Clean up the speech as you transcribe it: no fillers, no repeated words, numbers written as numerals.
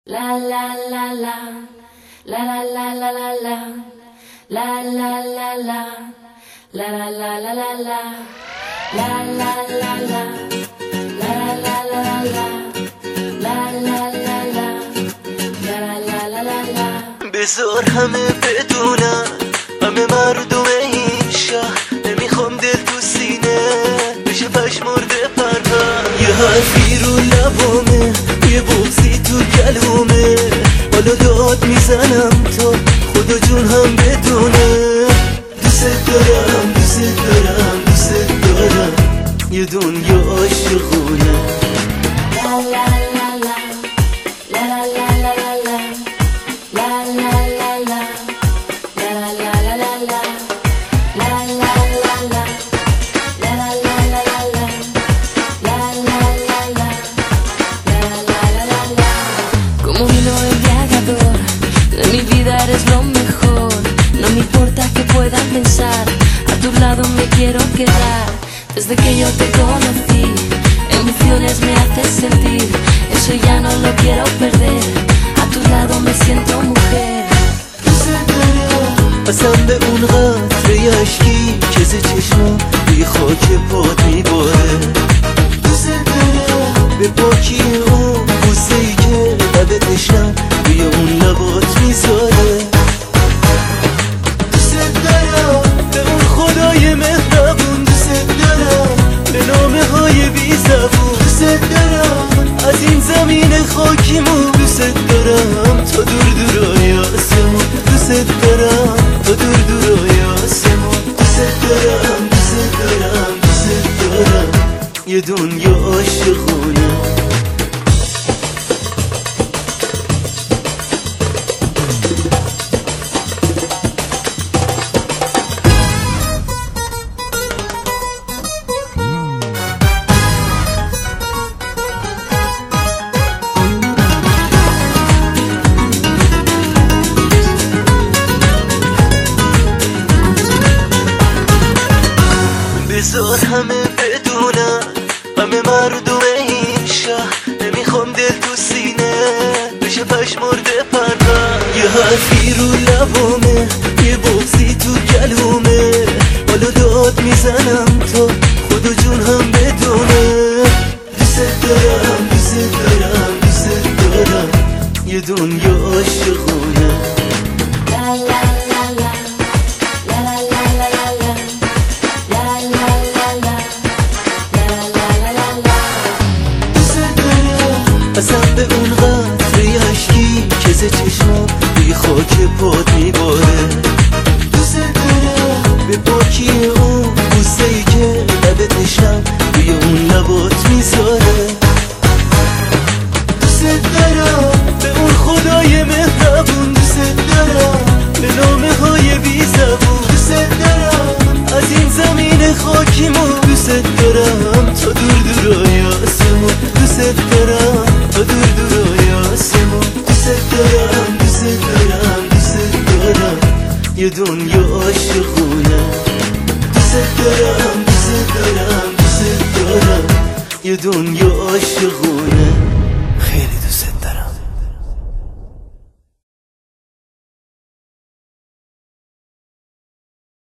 La la la la, la la la la la la, la la la la, la la la la la la, la la la la, la la la la la, la la la la, la la la la la. بذار همه بدونن، همه مردم این شهر نمیخوام دل تو سینه بشه پشمرده پرم. یه حرفی رو لبامه، یه بغضی تو گلومه، حالا داد میزنم تا خدا جون هم بدونه. دوست دارم دوست دارم دوست دارم، یه دنیا عاشقونه. La la la la, la la la la la la, la la la la, la la la la la la, la la la la, la la la la la la, la la la la, la la la la la. Como vino embriagador, de mi vida eres lo mejor. No me importa que puedan pensar, a tu lado me quiero quedar. Desde que yo te conocí, emociones me haces sentir, eso ya no lo quiero perder. A tu lado me siento mujer. قسم به اون قطره اشکی که ز چشمم بی خاک پات میباره. دوست دارم به پاکی اون بوسه‌ای که لب تشنم روی اون لبات میذاره. دوست دارم به اون خدای مهربون، دوست دارم به نامه های بی زبون، دوست دارم از این زمین خاکیمون، دوست دارم تا دور دورای آسمون، دوست دارم تا دور دورای آسمون، دوست دارم دوست دارم دوست دارم، یه دنیا عاشقونه. بذار همه بدونن، همه مردم این شهر نمیخوام دل تو سینه بشه پشمرده پرم. یه حرفی رو لبامه، یه بغضی تو گلومه، حالا داد میزنم تا خدا جون هم بدونه. دوست دارم دوست دارم دوست دارم، یه دنیا عاشقونه. La la la la, la la la la la la, la la la la, la la la la la. دوست دارم قسم به اون قطره اشکی که ز چشمم بی خاک پات میباره. دوست دارم به پاکی اون بوسه‌ای که لب تشنم روی اون لبات میذاره. دوست دارم به اون خدای مهربون، دوست دارم به نامه های بی زبون، دوست دارم از این زمین خاکیمون، دوست دارم تا دور دورای آسمون، دوست دارم تا دور دورای آسمون، دوست دارم دوست دارم دوست دارم، یه دنیا عاشقونه. دوست دارم دوست دارم دوست دارم، یه دنیا عاشقونه.